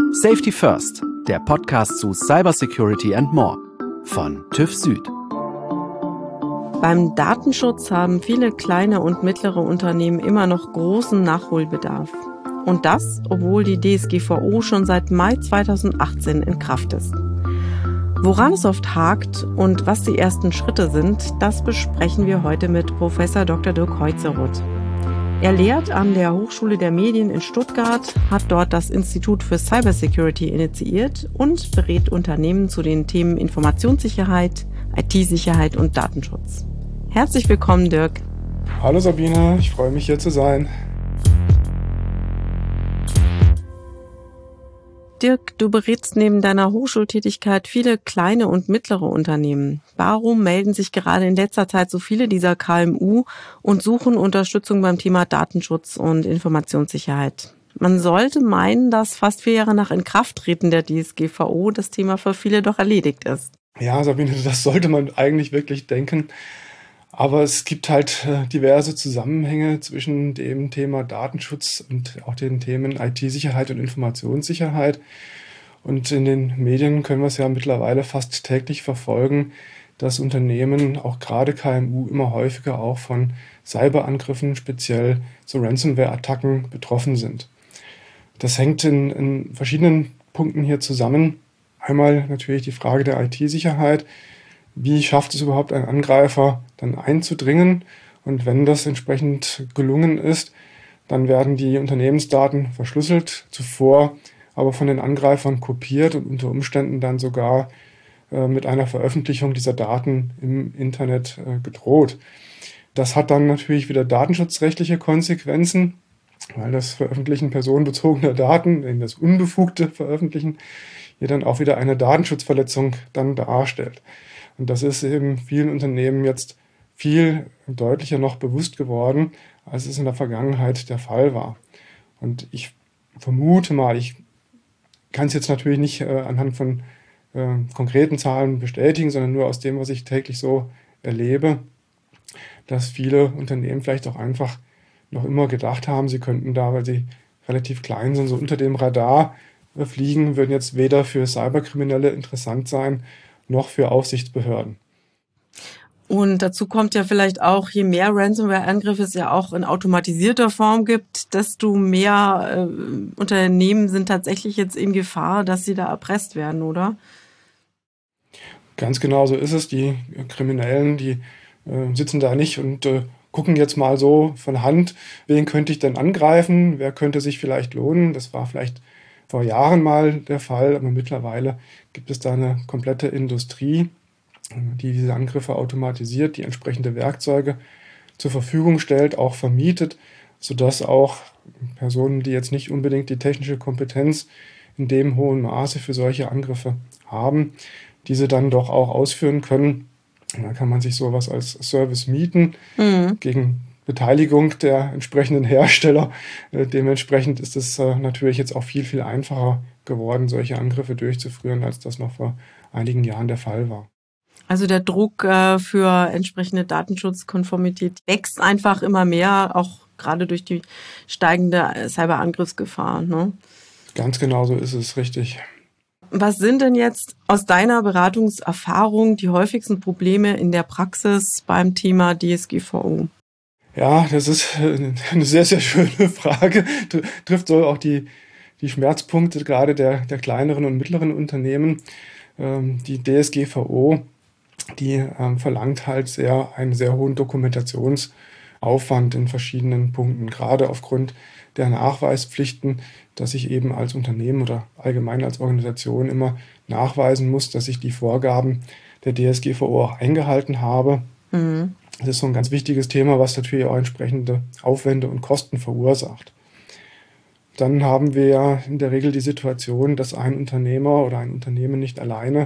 Safety First, der Podcast zu Cybersecurity and More von TÜV Süd. Beim Datenschutz haben viele kleine und mittlere Unternehmen immer noch großen Nachholbedarf. Und das, obwohl die DSGVO schon seit Mai 2018 in Kraft ist. Woran es oft hakt und was die ersten Schritte sind, das besprechen wir heute mit Professor Dr. Dirk Heutzeroth. Er lehrt an der Hochschule der Medien in Stuttgart, hat dort das Institut für Cybersecurity initiiert und berät Unternehmen zu den Themen Informationssicherheit, IT-Sicherheit und Datenschutz. Herzlich willkommen, Dirk. Hallo Sabine, ich freue mich hier zu sein. Dirk, du berätst neben deiner Hochschultätigkeit viele kleine und mittlere Unternehmen. Warum melden sich gerade in letzter Zeit so viele dieser KMU und suchen Unterstützung beim Thema Datenschutz und Informationssicherheit? Man sollte meinen, dass fast 4 Jahre nach Inkrafttreten der DSGVO das Thema für viele doch erledigt ist. Ja, Sabine, das sollte man eigentlich wirklich denken. Aber es gibt halt diverse Zusammenhänge zwischen dem Thema Datenschutz und auch den Themen IT-Sicherheit und Informationssicherheit. Und in den Medien können wir es ja mittlerweile fast täglich verfolgen, dass Unternehmen, auch gerade KMU, immer häufiger auch von Cyberangriffen, speziell so Ransomware-Attacken, betroffen sind. Das hängt in verschiedenen Punkten hier zusammen. Einmal natürlich die Frage der IT-Sicherheit. Wie schafft es überhaupt ein Angreifer, dann einzudringen? Und wenn das entsprechend gelungen ist, dann werden die Unternehmensdaten verschlüsselt, zuvor aber von den Angreifern kopiert und unter Umständen dann sogar mit einer Veröffentlichung dieser Daten im Internet gedroht. Das hat dann natürlich wieder datenschutzrechtliche Konsequenzen, weil das Veröffentlichen personenbezogener Daten, eben das unbefugte Veröffentlichen, hier dann auch wieder eine Datenschutzverletzung dann darstellt. Und das ist eben vielen Unternehmen jetzt viel deutlicher noch bewusst geworden, als es in der Vergangenheit der Fall war. Und ich vermute mal, ich kann es jetzt natürlich nicht anhand von konkreten Zahlen bestätigen, sondern nur aus dem, was ich täglich so erlebe, dass viele Unternehmen vielleicht auch einfach noch immer gedacht haben, sie könnten da, weil sie relativ klein sind, so unter dem Radar fliegen, würden jetzt weder für Cyberkriminelle interessant sein, noch für Aufsichtsbehörden. Und dazu kommt ja vielleicht auch, je mehr Ransomware-Angriffe es ja auch in automatisierter Form gibt, desto mehr Unternehmen sind tatsächlich jetzt in Gefahr, dass sie da erpresst werden, oder? Ganz genau so ist es. Die Kriminellen, die sitzen da nicht und gucken jetzt mal so von Hand, wen könnte ich denn angreifen, wer könnte sich vielleicht lohnen. Das war vielleicht vor Jahren mal der Fall, aber mittlerweile gibt es da eine komplette Industrie, die diese Angriffe automatisiert, die entsprechende Werkzeuge zur Verfügung stellt, auch vermietet, sodass auch Personen, die jetzt nicht unbedingt die technische Kompetenz in dem hohen Maße für solche Angriffe haben, diese dann doch auch ausführen können. Und dann kann man sich sowas als Service mieten gegen Beteiligung der entsprechenden Hersteller. Dementsprechend ist es natürlich jetzt auch viel, viel einfacher geworden, solche Angriffe durchzuführen, als das noch vor einigen Jahren der Fall war. Also der Druck für entsprechende Datenschutzkonformität wächst einfach immer mehr, auch gerade durch die steigende Cyberangriffsgefahr, ne? Ganz genau so ist es, richtig. Was sind denn jetzt aus deiner Beratungserfahrung die häufigsten Probleme in der Praxis beim Thema DSGVO? Ja, das ist eine sehr, sehr schöne Frage. Trifft so auch die Schmerzpunkte gerade der kleineren und mittleren Unternehmen. Die DSGVO, die verlangt halt einen sehr hohen Dokumentationsaufwand in verschiedenen Punkten, gerade aufgrund der Nachweispflichten, dass ich eben als Unternehmen oder allgemein als Organisation immer nachweisen muss, dass ich die Vorgaben der DSGVO auch eingehalten habe. Das ist so ein ganz wichtiges Thema, was natürlich auch entsprechende Aufwände und Kosten verursacht. Dann haben wir ja in der Regel die Situation, dass ein Unternehmer oder ein Unternehmen nicht alleine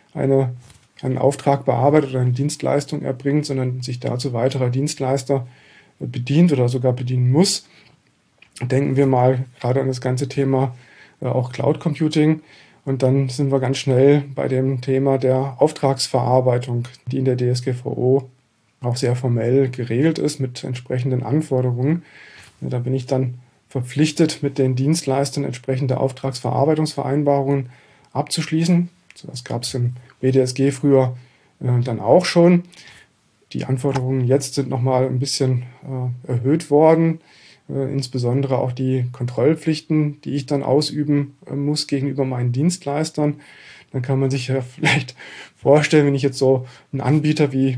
einen Auftrag bearbeitet oder eine Dienstleistung erbringt, sondern sich dazu weiterer Dienstleister bedient oder sogar bedienen muss. Denken wir mal gerade an das ganze Thema auch Cloud Computing. Und dann sind wir ganz schnell bei dem Thema der Auftragsverarbeitung, die in der DSGVO auch sehr formell geregelt ist mit entsprechenden Anforderungen. Da bin ich dann verpflichtet, mit den Dienstleistern entsprechende Auftragsverarbeitungsvereinbarungen abzuschließen. Das gab es im BDSG früher dann auch schon. Die Anforderungen jetzt sind nochmal ein bisschen erhöht worden, insbesondere auch die Kontrollpflichten, die ich dann ausüben muss gegenüber meinen Dienstleistern. Dann kann man sich ja vielleicht vorstellen, wenn ich jetzt so einen Anbieter wie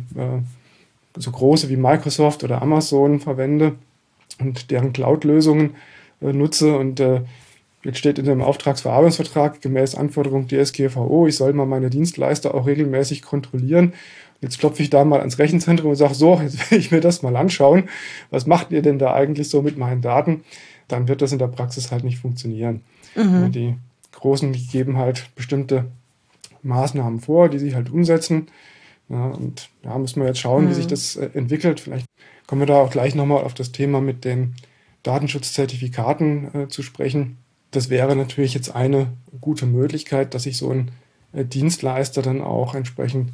so große wie Microsoft oder Amazon verwende und deren Cloud-Lösungen nutze und jetzt steht in dem Auftragsverarbeitungsvertrag gemäß Anforderung DSGVO, ich soll mal meine Dienstleister auch regelmäßig kontrollieren. Jetzt klopfe ich da mal ans Rechenzentrum und sage, so, jetzt will ich mir das mal anschauen. Was macht ihr denn da eigentlich so mit meinen Daten? Dann wird das in der Praxis halt nicht funktionieren. Die Großen, die geben halt bestimmte Maßnahmen vor, die sie halt umsetzen. Ja, und da müssen wir jetzt schauen, wie sich das entwickelt. Vielleicht kommen wir da auch gleich nochmal auf das Thema mit den Datenschutzzertifikaten zu sprechen. Das wäre natürlich jetzt eine gute Möglichkeit, dass ich so einen Dienstleister dann auch entsprechend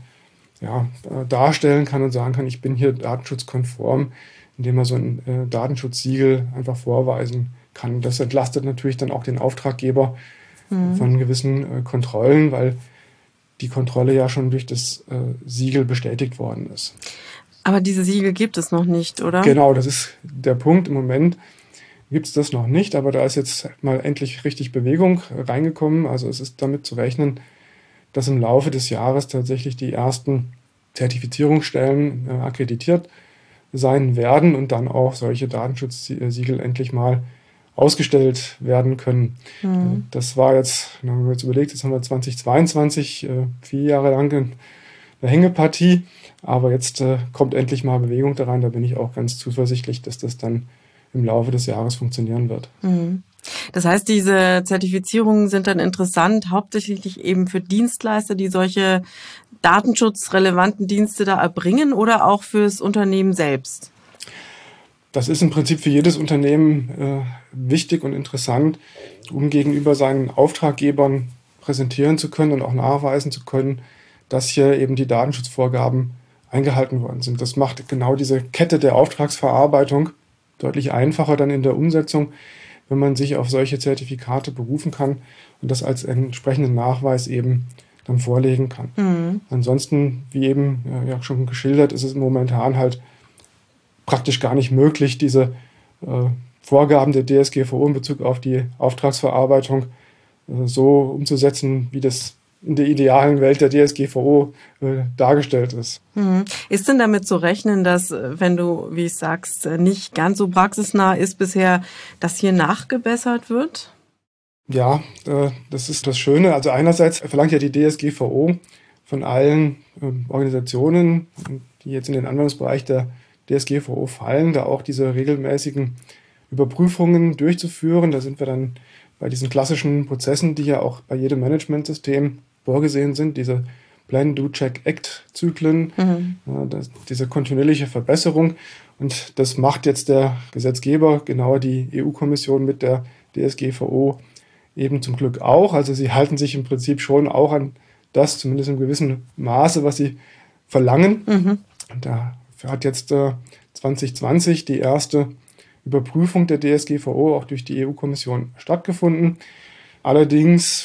darstellen kann und sagen kann, ich bin hier datenschutzkonform, indem er so ein Datenschutzsiegel einfach vorweisen kann. Das entlastet natürlich dann auch den Auftraggeber von gewissen Kontrollen, weil die Kontrolle ja schon durch das Siegel bestätigt worden ist. Aber diese Siegel gibt es noch nicht, oder? Genau, das ist der Punkt. Im Moment gibt es das noch nicht, aber da ist jetzt mal endlich richtig Bewegung reingekommen. Also es ist damit zu rechnen, dass im Laufe des Jahres tatsächlich die ersten Zertifizierungsstellen akkreditiert sein werden und dann auch solche Datenschutzsiegel endlich mal ausgestellt werden können. Das war jetzt, wenn man jetzt überlegt, jetzt haben wir 2022, 4 Jahre lang eine Hängepartie, aber jetzt kommt endlich mal Bewegung da rein. Da bin ich auch ganz zuversichtlich, dass das dann im Laufe des Jahres funktionieren wird. Das heißt, diese Zertifizierungen sind dann interessant, hauptsächlich eben für Dienstleister, die solche datenschutzrelevanten Dienste da erbringen oder auch fürs Unternehmen selbst? Das ist im Prinzip für jedes Unternehmen wichtig und interessant, um gegenüber seinen Auftraggebern präsentieren zu können und auch nachweisen zu können, dass hier eben die Datenschutzvorgaben eingehalten worden sind. Das macht genau diese Kette der Auftragsverarbeitung deutlich einfacher dann in der Umsetzung, wenn man sich auf solche Zertifikate berufen kann und das als entsprechenden Nachweis eben dann vorlegen kann. Ansonsten, wie eben ja schon geschildert, ist es momentan halt praktisch gar nicht möglich, diese Vorgaben der DSGVO in Bezug auf die Auftragsverarbeitung so umzusetzen, wie das in der idealen Welt der DSGVO dargestellt ist. Ist denn damit zu rechnen, dass, wenn du, wie ich sagst, nicht ganz so praxisnah ist bisher, dass hier nachgebessert wird? Ja, das ist das Schöne. Also einerseits verlangt ja die DSGVO von allen Organisationen, die jetzt in den Anwendungsbereich der DSGVO fallen, da auch diese regelmäßigen Überprüfungen durchzuführen. Da sind wir dann bei diesen klassischen Prozessen, die ja auch bei jedem Managementsystem vorgesehen sind, diese Plan, Do, Check, Act-Zyklen, diese kontinuierliche Verbesserung. Und das macht jetzt der Gesetzgeber, genauer die EU-Kommission mit der DSGVO eben zum Glück auch. Also sie halten sich im Prinzip schon auch an das, zumindest in gewissem Maße, was sie verlangen. Und da hat jetzt 2020 die erste Überprüfung der DSGVO auch durch die EU-Kommission stattgefunden. Allerdings,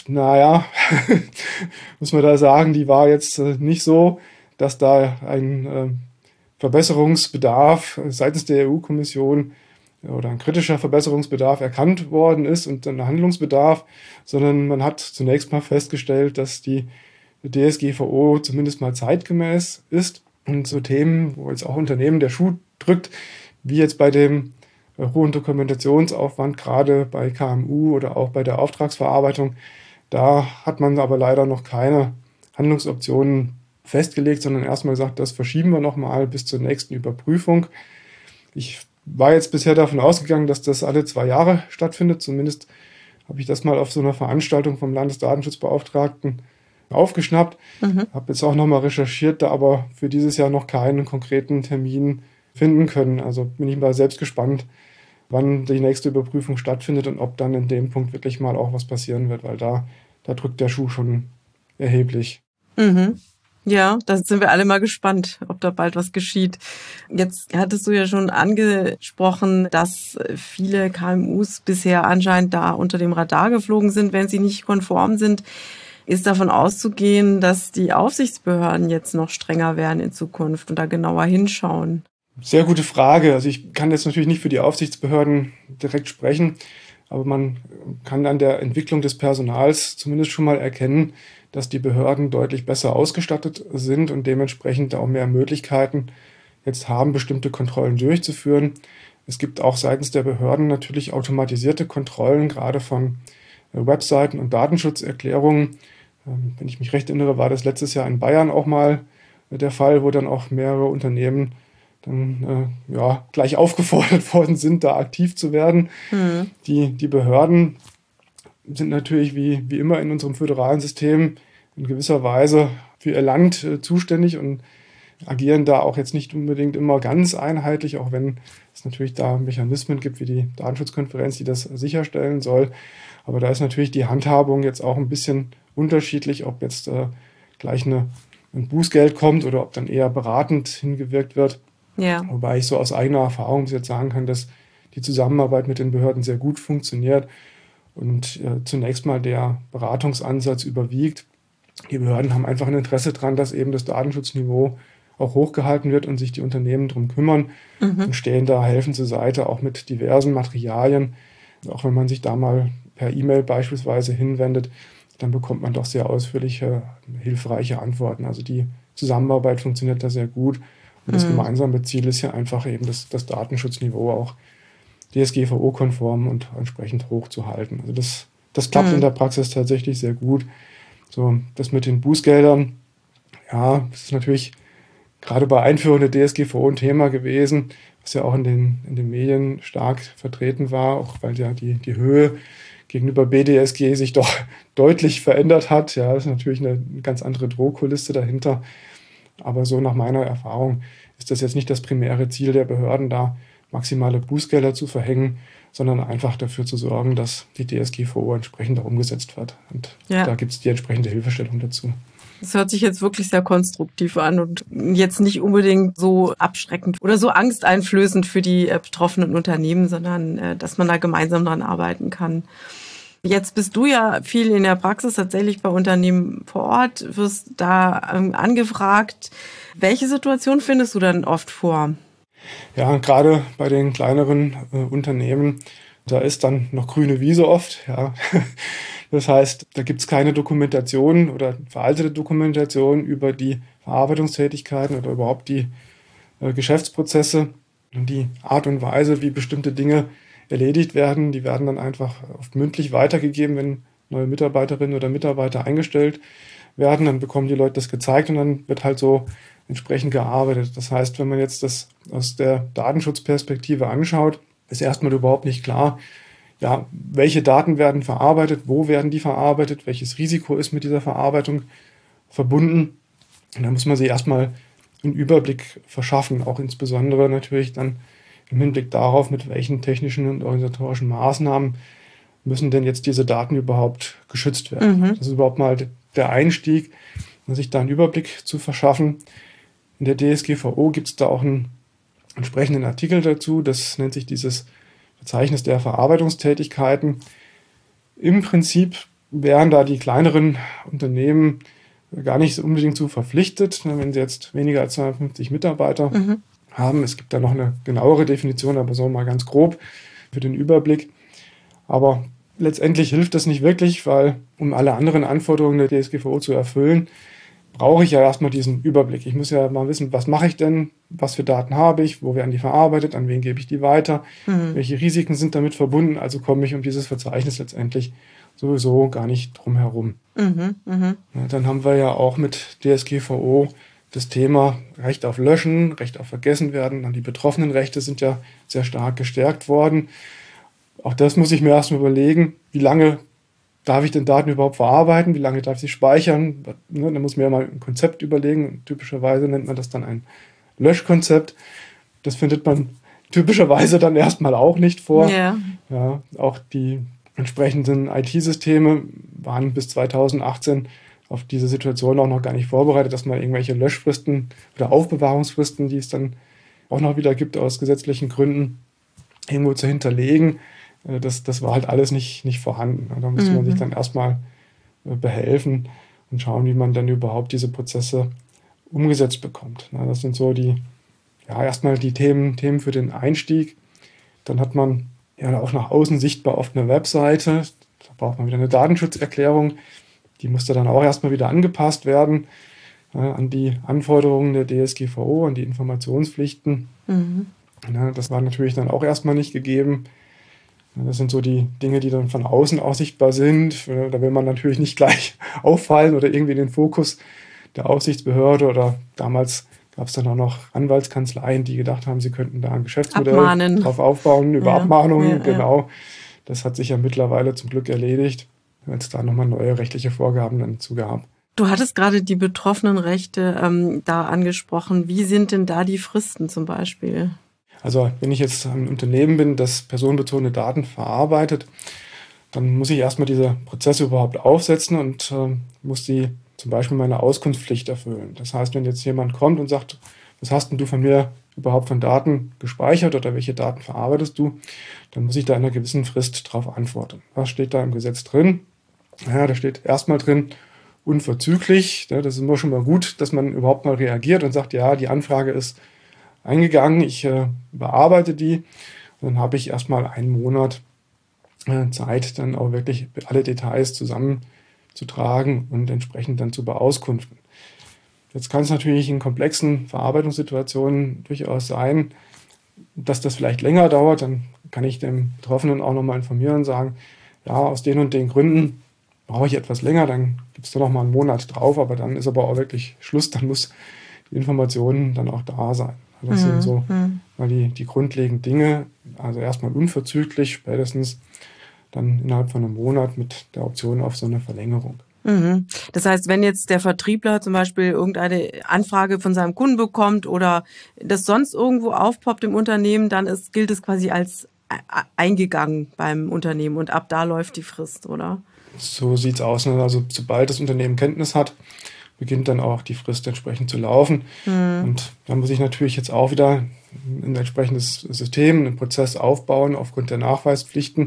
muss man da sagen, die war jetzt nicht so, dass da ein Verbesserungsbedarf seitens der EU-Kommission oder ein kritischer Verbesserungsbedarf erkannt worden ist und ein Handlungsbedarf, sondern man hat zunächst mal festgestellt, dass die DSGVO zumindest mal zeitgemäß ist. Und so Themen, wo jetzt auch Unternehmen der Schuh drückt, wie jetzt bei dem hohen Dokumentationsaufwand, gerade bei KMU oder auch bei der Auftragsverarbeitung, da hat man aber leider noch keine Handlungsoptionen festgelegt, sondern erstmal gesagt, das verschieben wir nochmal bis zur nächsten Überprüfung. Ich war jetzt bisher davon ausgegangen, dass das alle 2 Jahre stattfindet. Zumindest habe ich das mal auf so einer Veranstaltung vom Landesdatenschutzbeauftragten aufgeschnappt. Habe jetzt auch nochmal recherchiert, da aber für dieses Jahr noch keinen konkreten Termin finden können. Also bin ich mal selbst gespannt, wann die nächste Überprüfung stattfindet und ob dann in dem Punkt wirklich mal auch was passieren wird, weil da drückt der Schuh schon erheblich. Ja, da sind wir alle mal gespannt, ob da bald was geschieht. Jetzt hattest du ja schon angesprochen, dass viele KMUs bisher anscheinend da unter dem Radar geflogen sind, wenn sie nicht konform sind. Ist davon auszugehen, dass die Aufsichtsbehörden jetzt noch strenger werden in Zukunft und da genauer hinschauen? Sehr gute Frage. Also ich kann jetzt natürlich nicht für die Aufsichtsbehörden direkt sprechen, aber man kann an der Entwicklung des Personals zumindest schon mal erkennen, dass die Behörden deutlich besser ausgestattet sind und dementsprechend auch mehr Möglichkeiten jetzt haben, bestimmte Kontrollen durchzuführen. Es gibt auch seitens der Behörden natürlich automatisierte Kontrollen, gerade von Webseiten und Datenschutzerklärungen. Wenn ich mich recht erinnere, war das letztes Jahr in Bayern auch mal der Fall, wo dann auch mehrere Unternehmen dann gleich aufgefordert worden sind, da aktiv zu werden. Die Behörden sind natürlich wie immer in unserem föderalen System in gewisser Weise für ihr Land zuständig und agieren da auch jetzt nicht unbedingt immer ganz einheitlich, auch wenn es natürlich da Mechanismen gibt wie die Datenschutzkonferenz, die das sicherstellen soll. Aber da ist natürlich die Handhabung jetzt auch ein bisschen unterschiedlich, ob jetzt gleich ein Bußgeld kommt oder ob dann eher beratend hingewirkt wird. Ja. Wobei ich so aus eigener Erfahrung bis jetzt sagen kann, dass die Zusammenarbeit mit den Behörden sehr gut funktioniert und zunächst mal der Beratungsansatz überwiegt. Die Behörden haben einfach ein Interesse daran, dass eben das Datenschutzniveau auch hochgehalten wird und sich die Unternehmen darum kümmern und stehen da helfend zur Seite, auch mit diversen Materialien. Auch wenn man sich da mal per E-Mail beispielsweise hinwendet, dann bekommt man doch sehr ausführliche, hilfreiche Antworten. Also die Zusammenarbeit funktioniert da sehr gut. Und das gemeinsame Ziel ist ja einfach eben das Datenschutzniveau auch DSGVO-konform und entsprechend hoch zu halten. Also das klappt in der Praxis tatsächlich sehr gut. So, das mit den Bußgeldern, ja, das ist natürlich gerade bei Einführung der DSGVO ein Thema gewesen, was ja auch in den Medien stark vertreten war, auch weil ja die Höhe gegenüber BDSG sich doch deutlich verändert hat. Ja, das ist natürlich eine ganz andere Drohkulisse dahinter. Aber so nach meiner Erfahrung ist das jetzt nicht das primäre Ziel der Behörden, da maximale Bußgelder zu verhängen, sondern einfach dafür zu sorgen, dass die DSGVO entsprechend auch umgesetzt wird. Und da gibt es die entsprechende Hilfestellung dazu. Das hört sich jetzt wirklich sehr konstruktiv an und jetzt nicht unbedingt so abschreckend oder so angsteinflößend für die betroffenen Unternehmen, sondern dass man da gemeinsam dran arbeiten kann. Jetzt bist du ja viel in der Praxis tatsächlich bei Unternehmen vor Ort, wirst da angefragt. Welche Situation findest du dann oft vor? Ja, gerade bei den kleineren Unternehmen, da ist dann noch grüne Wiese oft. Ja. Das heißt, da gibt es keine Dokumentation oder veraltete Dokumentation über die Verarbeitungstätigkeiten oder überhaupt die Geschäftsprozesse und die Art und Weise, wie bestimmte Dinge erledigt werden. Die werden dann einfach oft mündlich weitergegeben, wenn neue Mitarbeiterinnen oder Mitarbeiter eingestellt werden. Dann bekommen die Leute das gezeigt und dann wird halt so entsprechend gearbeitet. Das heißt, wenn man jetzt das aus der Datenschutzperspektive anschaut, ist erstmal überhaupt nicht klar, ja, welche Daten werden verarbeitet, wo werden die verarbeitet, welches Risiko ist mit dieser Verarbeitung verbunden. Und da muss man sich erstmal einen Überblick verschaffen, auch insbesondere natürlich dann im Hinblick darauf, mit welchen technischen und organisatorischen Maßnahmen müssen denn jetzt diese Daten überhaupt geschützt werden. Das ist überhaupt mal der Einstieg, sich da einen Überblick zu verschaffen. In der DSGVO gibt es da auch einen entsprechenden Artikel dazu, das nennt sich dieses Verzeichnis der Verarbeitungstätigkeiten. Im Prinzip wären da die kleineren Unternehmen gar nicht unbedingt zu verpflichtet, wenn sie jetzt weniger als 250 Mitarbeiter haben. Es gibt da noch eine genauere Definition, aber so mal ganz grob für den Überblick. Aber letztendlich hilft das nicht wirklich, weil um alle anderen Anforderungen der DSGVO zu erfüllen, brauche ich ja erstmal diesen Überblick. Ich muss ja mal wissen, was mache ich denn, was für Daten habe ich, wo werden die verarbeitet, an wen gebe ich die weiter, welche Risiken sind damit verbunden. Also komme ich um dieses Verzeichnis letztendlich sowieso gar nicht drum herum. Ja, dann haben wir ja auch mit DSGVO das Thema Recht auf Löschen, Recht auf Vergessenwerden. Dann die betroffenen Rechte sind ja sehr stark gestärkt worden. Auch das muss ich mir erstmal überlegen, wie lange darf ich denn Daten überhaupt verarbeiten, wie lange darf ich sie speichern. Da muss man ja mal ein Konzept überlegen. Typischerweise nennt man das dann ein Löschkonzept. Das findet man typischerweise dann erstmal auch nicht vor. Ja, auch die entsprechenden IT-Systeme waren bis 2018 auf diese Situation auch noch gar nicht vorbereitet, dass man irgendwelche Löschfristen oder Aufbewahrungsfristen, die es dann auch noch wieder gibt aus gesetzlichen Gründen, irgendwo zu hinterlegen. Das war halt alles nicht vorhanden. Da musste man sich dann erstmal behelfen und schauen, wie man dann überhaupt diese Prozesse umgesetzt bekommt. Das sind so erstmal die Themen für den Einstieg. Dann hat man ja auch nach außen sichtbar auf einer Webseite. Da braucht man wieder eine Datenschutzerklärung. Die musste dann auch erstmal wieder angepasst werden an die Anforderungen der DSGVO, an die Informationspflichten. Das war natürlich dann auch erstmal nicht gegeben. Das sind so die Dinge, die dann von außen auch sichtbar sind. Da will man natürlich nicht gleich auffallen oder irgendwie in den Fokus der Aufsichtsbehörde, oder damals gab es dann auch noch Anwaltskanzleien, die gedacht haben, sie könnten da ein Geschäftsmodell drauf aufbauen, über Abmahnungen, genau. Das hat sich ja mittlerweile zum Glück erledigt, weil es da nochmal neue rechtliche Vorgaben dann zu gab. Du hattest gerade die Betroffenenrechte da angesprochen. Wie sind denn da die Fristen zum Beispiel? Also wenn ich jetzt ein Unternehmen bin, das personenbezogene Daten verarbeitet, dann muss ich erstmal diese Prozesse überhaupt aufsetzen und muss zum Beispiel meine Auskunftspflicht erfüllen. Das heißt, wenn jetzt jemand kommt und sagt, was hast denn du von mir überhaupt von Daten gespeichert oder welche Daten verarbeitest du, dann muss ich da in einer gewissen Frist darauf antworten. Was steht da im Gesetz drin? Ja, da steht erstmal drin, unverzüglich. Das ist immer schon mal gut, dass man überhaupt mal reagiert und sagt, ja, die Anfrage ist eingegangen, ich bearbeite die. Und dann habe ich erstmal einen Monat Zeit, dann auch wirklich alle Details zusammenzutragen und entsprechend dann zu beauskunften. Jetzt kann es natürlich in komplexen Verarbeitungssituationen durchaus sein, dass das vielleicht länger dauert. Dann kann ich dem Betroffenen auch nochmal informieren und sagen, ja, aus den und den Gründen brauche ich etwas länger, dann gibt es da nochmal einen Monat drauf, aber dann ist aber auch wirklich Schluss, dann muss die Information dann auch da sein. Das sind so mal die grundlegenden Dinge. Also erstmal unverzüglich, spätestens dann innerhalb von einem Monat mit der Option auf so eine Verlängerung. Das heißt, wenn jetzt der Vertriebler zum Beispiel irgendeine Anfrage von seinem Kunden bekommt oder das sonst irgendwo aufpoppt im Unternehmen, dann gilt es quasi als eingegangen beim Unternehmen und ab da läuft die Frist, oder? So sieht's aus. Also sobald das Unternehmen Kenntnis hat, beginnt dann auch die Frist entsprechend zu laufen. Und dann muss ich natürlich jetzt auch wieder ein entsprechendes System, einen Prozess aufbauen aufgrund der Nachweispflichten.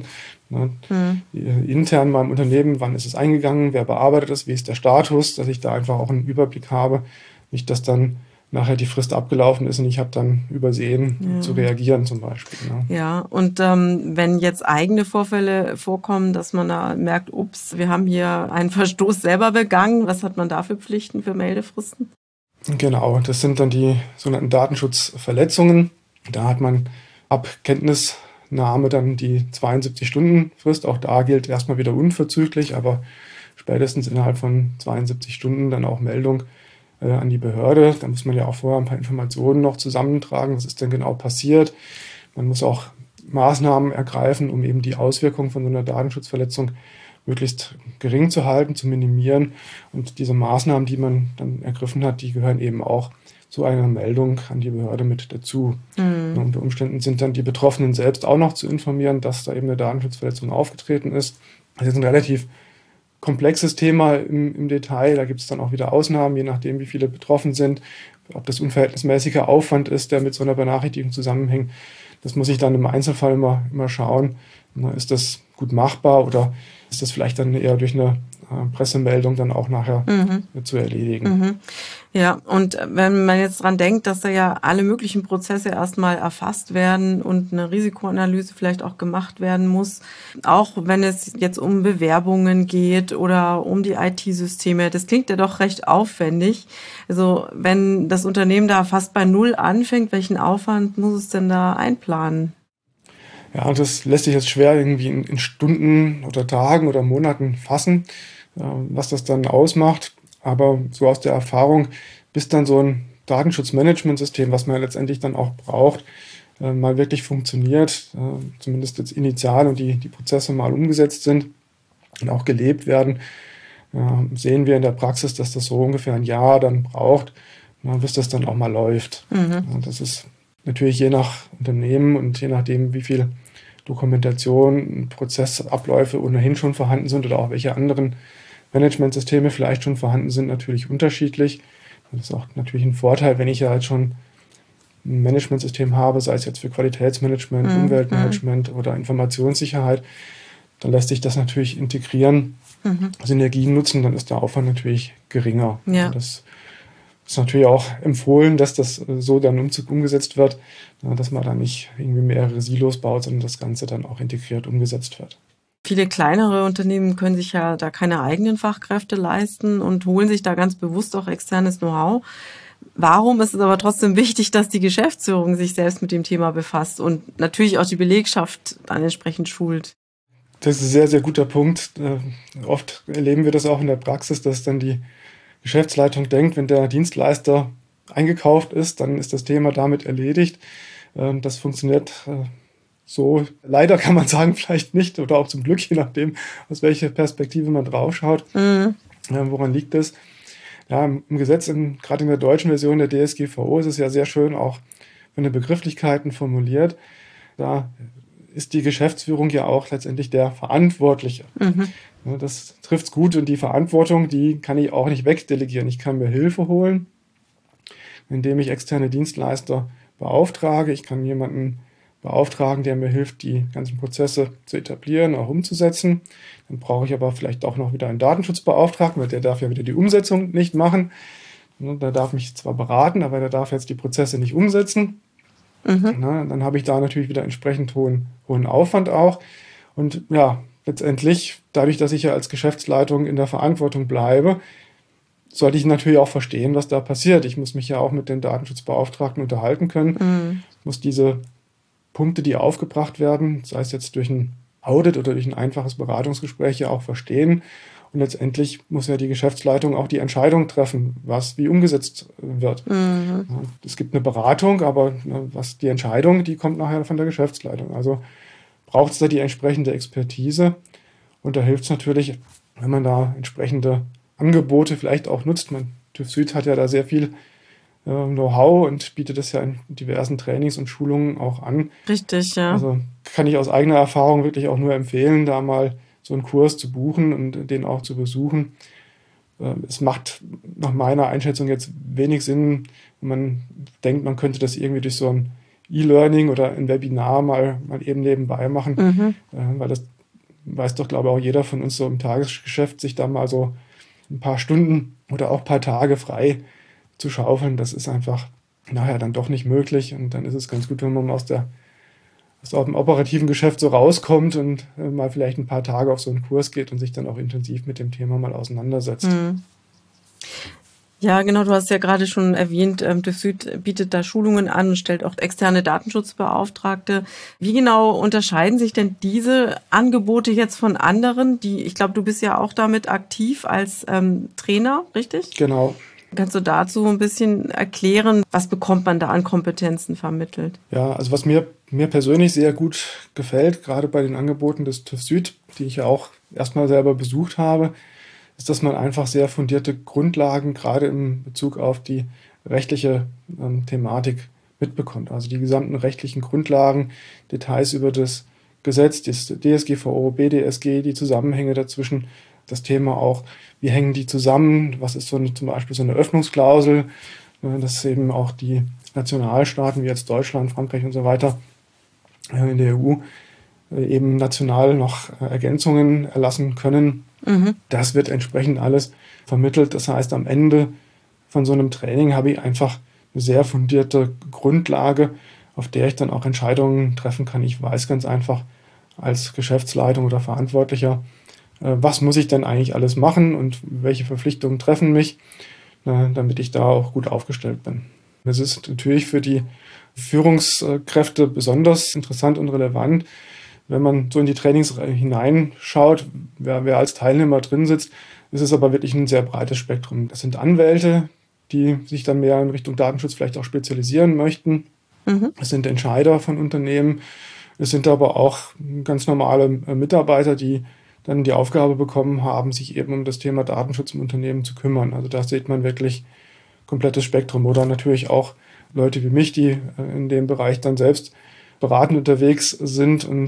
Intern beim Unternehmen, wann ist es eingegangen, wer bearbeitet es, wie ist der Status, dass ich da einfach auch einen Überblick habe. Nicht, dass dann nachher die Frist abgelaufen ist und ich habe dann übersehen, zu reagieren zum Beispiel. Ja, und wenn jetzt eigene Vorfälle vorkommen, dass man da merkt, ups, wir haben hier einen Verstoß selber begangen, was hat man da für Pflichten, für Meldefristen? Genau, das sind dann die sogenannten Datenschutzverletzungen. Da hat man ab Kenntnisnahme dann die 72-Stunden-Frist. Auch da gilt erstmal wieder unverzüglich, aber spätestens innerhalb von 72 Stunden dann auch Meldung an die Behörde. Da muss man ja auch vorher ein paar Informationen noch zusammentragen. Was ist denn genau passiert? Man muss auch Maßnahmen ergreifen, um eben die Auswirkungen von so einer Datenschutzverletzung möglichst gering zu halten, zu minimieren. Und diese Maßnahmen, die man dann ergriffen hat, die gehören eben auch zu einer Meldung an die Behörde mit dazu. Und unter Umständen sind dann die Betroffenen selbst auch noch zu informieren, dass da eben eine Datenschutzverletzung aufgetreten ist. Das ist ein relativ komplexes Thema im Detail. Da gibt es dann auch wieder Ausnahmen, je nachdem, wie viele betroffen sind, ob das unverhältnismäßiger Aufwand ist, der mit so einer Benachrichtigung zusammenhängt. Das muss ich dann im Einzelfall immer schauen. Ist das gut machbar oder ist das vielleicht dann eher durch eine Pressemeldung dann auch nachher zu erledigen. Ja, und wenn man jetzt dran denkt, dass da ja alle möglichen Prozesse erstmal erfasst werden und eine Risikoanalyse vielleicht auch gemacht werden muss, auch wenn es jetzt um Bewerbungen geht oder um die IT-Systeme, das klingt ja doch recht aufwendig. Also wenn das Unternehmen da fast bei Null anfängt, welchen Aufwand muss es denn da einplanen? Ja, das lässt sich jetzt schwer irgendwie in Stunden oder Tagen oder Monaten fassen, was das dann ausmacht. Aber so aus der Erfahrung, bis dann so ein Datenschutzmanagementsystem, was man letztendlich dann auch braucht, mal wirklich funktioniert, zumindest jetzt initial und die Prozesse mal umgesetzt sind und auch gelebt werden, sehen wir in der Praxis, dass das so ungefähr ein Jahr dann braucht, bis das dann auch mal läuft. Das ist natürlich je nach Unternehmen und je nachdem, wie viel Dokumentation, Prozessabläufe ohnehin schon vorhanden sind oder auch welche anderen Managementsysteme vielleicht schon vorhanden sind, natürlich unterschiedlich. Das ist auch natürlich ein Vorteil, wenn ich ja halt schon ein Managementsystem habe, sei es jetzt für Qualitätsmanagement, Umweltmanagement oder Informationssicherheit, dann lässt sich das natürlich integrieren, Synergien nutzen, dann ist der Aufwand natürlich geringer. Ja. Das ist natürlich auch empfohlen, dass das so dann umgesetzt wird, dass man da nicht irgendwie mehrere Silos baut, sondern das Ganze dann auch integriert umgesetzt wird. Viele kleinere Unternehmen können sich ja da keine eigenen Fachkräfte leisten und holen sich da ganz bewusst auch externes Know-how. Warum ist es aber trotzdem wichtig, dass die Geschäftsführung sich selbst mit dem Thema befasst und natürlich auch die Belegschaft dann entsprechend schult? Das ist ein sehr, sehr guter Punkt. Oft erleben wir das auch in der Praxis, dass dann die Geschäftsleitung denkt, wenn der Dienstleister eingekauft ist, dann ist das Thema damit erledigt. Das funktioniert so, leider kann man sagen, vielleicht nicht oder auch zum Glück, je nachdem, aus welcher Perspektive man drauf schaut. Woran liegt das? Ja, im Gesetz, gerade in der deutschen Version der DSGVO, ist es ja sehr schön auch von den Begrifflichkeiten formuliert. Da ist die Geschäftsführung ja auch letztendlich der Verantwortliche. Ja, das trifft es gut und die Verantwortung, die kann ich auch nicht wegdelegieren. Ich kann mir Hilfe holen, indem ich externe Dienstleister beauftrage. Ich kann jemanden beauftragen, der mir hilft, die ganzen Prozesse zu etablieren, auch umzusetzen. Dann brauche ich aber vielleicht auch noch wieder einen Datenschutzbeauftragten, weil der darf ja wieder die Umsetzung nicht machen. Der darf mich zwar beraten, aber der darf jetzt die Prozesse nicht umsetzen. Dann habe ich da natürlich wieder entsprechend hohen Aufwand auch. Und ja, letztendlich, dadurch, dass ich ja als Geschäftsleitung in der Verantwortung bleibe, sollte ich natürlich auch verstehen, was da passiert. Ich muss mich ja auch mit den Datenschutzbeauftragten unterhalten können, muss diese Punkte, die aufgebracht werden, sei es jetzt durch ein Audit oder durch ein einfaches Beratungsgespräch, ja auch verstehen. Und letztendlich muss ja die Geschäftsleitung auch die Entscheidung treffen, was wie umgesetzt wird. Es gibt eine Beratung, aber was die Entscheidung, die kommt nachher von der Geschäftsleitung. Also braucht es da die entsprechende Expertise. Und da hilft es natürlich, wenn man da entsprechende Angebote vielleicht auch nutzt. TÜV Süd hat ja da sehr viel Know-how und bietet das ja in diversen Trainings und Schulungen auch an. Richtig, ja. Also kann ich aus eigener Erfahrung wirklich auch nur empfehlen, da mal so einen Kurs zu buchen und den auch zu besuchen. Es macht nach meiner Einschätzung jetzt wenig Sinn, wenn man denkt, man könnte das irgendwie durch so ein E-Learning oder ein Webinar mal eben nebenbei machen, weil das weiß doch, glaube ich, auch jeder von uns so im Tagesgeschäft, sich da mal so ein paar Stunden oder auch ein paar Tage frei zu schaufeln, das ist einfach nachher dann doch nicht möglich. Und dann ist es ganz gut, wenn man aus dem operativen Geschäft so rauskommt und mal vielleicht ein paar Tage auf so einen Kurs geht und sich dann auch intensiv mit dem Thema mal auseinandersetzt. Ja, genau, du hast ja gerade schon erwähnt, TÜV Süd bietet da Schulungen an und stellt auch externe Datenschutzbeauftragte. Wie genau unterscheiden sich denn diese Angebote jetzt von anderen? Ich glaube, du bist ja auch damit aktiv als Trainer, richtig? Genau. Kannst du dazu ein bisschen erklären, was bekommt man da an Kompetenzen vermittelt? Ja, also was mir persönlich sehr gut gefällt, gerade bei den Angeboten des TÜV Süd, die ich ja auch erstmal selber besucht habe, ist, dass man einfach sehr fundierte Grundlagen gerade in Bezug auf die rechtliche Thematik mitbekommt. Also die gesamten rechtlichen Grundlagen, Details über das Gesetz, das DSGVO, BDSG, die Zusammenhänge dazwischen, das Thema auch, wie hängen die zusammen, was ist zum Beispiel so eine Öffnungsklausel, dass eben auch die Nationalstaaten wie jetzt Deutschland, Frankreich und so weiter in der EU eben national noch Ergänzungen erlassen können. Das wird entsprechend alles vermittelt. Das heißt, am Ende von so einem Training habe ich einfach eine sehr fundierte Grundlage, auf der ich dann auch Entscheidungen treffen kann. Ich weiß ganz einfach als Geschäftsleitung oder Verantwortlicher, was muss ich denn eigentlich alles machen und welche Verpflichtungen treffen mich, damit ich da auch gut aufgestellt bin. Das ist natürlich für die Führungskräfte besonders interessant und relevant. Wenn man so in die Trainings hineinschaut, wer als Teilnehmer drin sitzt, ist es aber wirklich ein sehr breites Spektrum. Das sind Anwälte, die sich dann mehr in Richtung Datenschutz vielleicht auch spezialisieren möchten. Es sind Entscheider von Unternehmen. Es sind aber auch ganz normale Mitarbeiter, die dann die Aufgabe bekommen haben, sich eben um das Thema Datenschutz im Unternehmen zu kümmern. Also da sieht man wirklich komplettes Spektrum. Oder natürlich auch Leute wie mich, die in dem Bereich dann selbst beratend unterwegs sind und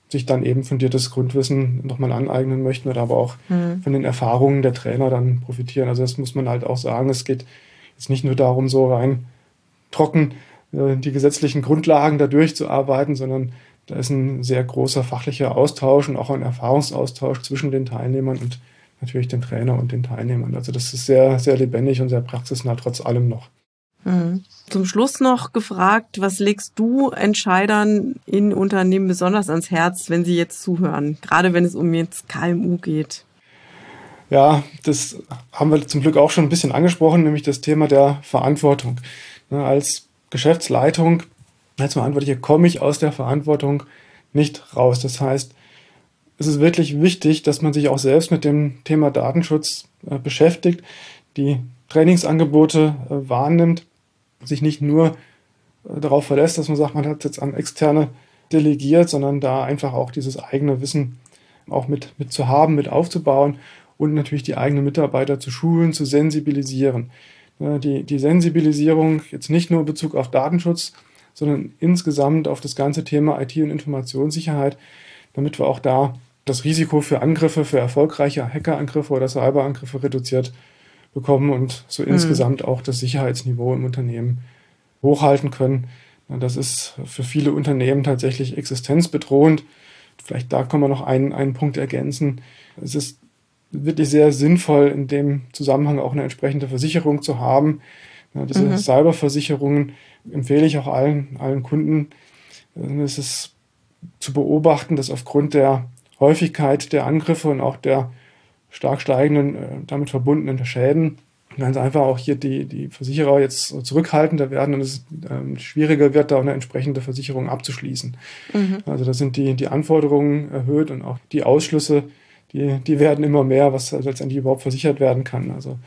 sich dann eben fundiertes Grundwissen nochmal aneignen möchten oder aber auch von den Erfahrungen der Trainer dann profitieren. Also das muss man halt auch sagen. Es geht jetzt nicht nur darum, so rein trocken die gesetzlichen Grundlagen da durchzuarbeiten, sondern da ist ein sehr großer fachlicher Austausch und auch ein Erfahrungsaustausch zwischen den Teilnehmern und natürlich den Trainer und den Teilnehmern. Also das ist sehr, sehr lebendig und sehr praxisnah trotz allem noch. Zum Schluss noch gefragt, was legst du Entscheidern in Unternehmen besonders ans Herz, wenn sie jetzt zuhören, gerade wenn es um jetzt KMU geht? Ja, das haben wir zum Glück auch schon ein bisschen angesprochen, nämlich das Thema der Verantwortung. Als Geschäftsleitung, als Verantwortlicher komme ich aus der Verantwortung nicht raus. Das heißt, es ist wirklich wichtig, dass man sich auch selbst mit dem Thema Datenschutz beschäftigt, die Trainingsangebote wahrnimmt, sich nicht nur darauf verlässt, dass man sagt, man hat jetzt an Externe delegiert, sondern da einfach auch dieses eigene Wissen auch mit zu haben, mit aufzubauen und natürlich die eigenen Mitarbeiter zu schulen, zu sensibilisieren. Die Sensibilisierung jetzt nicht nur in Bezug auf Datenschutz, sondern insgesamt auf das ganze Thema IT- und Informationssicherheit, damit wir auch da das Risiko für Angriffe, für erfolgreiche Hackerangriffe oder Cyberangriffe reduziert bekommen und so insgesamt auch das Sicherheitsniveau im Unternehmen hochhalten können. Das ist für viele Unternehmen tatsächlich existenzbedrohend. Vielleicht da kann man noch einen Punkt ergänzen. Es ist wirklich sehr sinnvoll, in dem Zusammenhang auch eine entsprechende Versicherung zu haben. Diese Cyberversicherungen empfehle ich auch allen Kunden. Es ist zu beobachten, dass aufgrund der Häufigkeit der Angriffe und auch der stark steigenden, damit verbundenen Schäden ganz einfach auch hier die Versicherer jetzt zurückhaltender werden und es schwieriger wird, da eine entsprechende Versicherung abzuschließen. Also da sind die Anforderungen erhöht und auch die Ausschlüsse, die werden immer mehr, was letztendlich überhaupt versichert werden kann. Also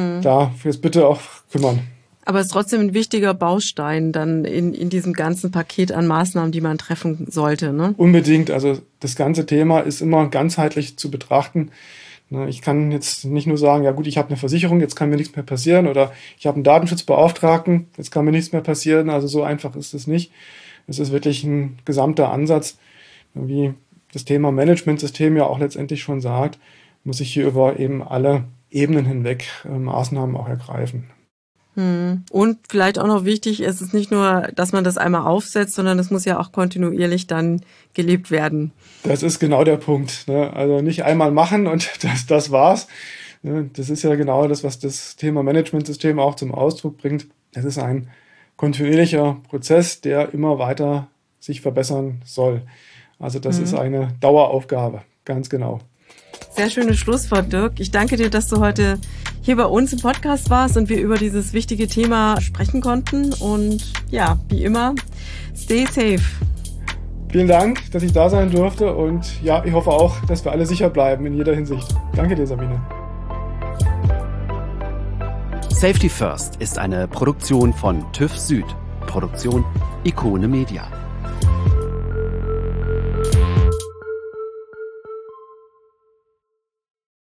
da jetzt bitte auch kümmern. Aber es ist trotzdem ein wichtiger Baustein dann in diesem ganzen Paket an Maßnahmen, die man treffen sollte, ne? Unbedingt. Also das ganze Thema ist immer ganzheitlich zu betrachten. Ich kann jetzt nicht nur sagen, ja gut, ich habe eine Versicherung, jetzt kann mir nichts mehr passieren, oder ich habe einen Datenschutzbeauftragten, jetzt kann mir nichts mehr passieren. Also so einfach ist es nicht. Es ist wirklich ein gesamter Ansatz, wie das Thema Managementsystem ja auch letztendlich schon sagt, muss ich hier über eben alle Ebenen hinweg Maßnahmen auch ergreifen. Und vielleicht auch noch wichtig, es ist nicht nur, dass man das einmal aufsetzt, sondern es muss ja auch kontinuierlich dann gelebt werden. Das ist genau der Punkt. Also nicht einmal machen und das war's. Das ist ja genau das, was das Thema Managementsystem auch zum Ausdruck bringt. Es ist ein kontinuierlicher Prozess, der immer weiter sich verbessern soll. Also das ist eine Daueraufgabe, ganz genau. Sehr schönes Schlusswort, Dirk. Ich danke dir, dass du heute hier bei uns im Podcast warst und wir über dieses wichtige Thema sprechen konnten. Und ja, wie immer, stay safe. Vielen Dank, dass ich da sein durfte und ja, ich hoffe auch, dass wir alle sicher bleiben in jeder Hinsicht. Danke dir, Sabine. Safety First ist eine Produktion von TÜV Süd. Produktion Ikone Media.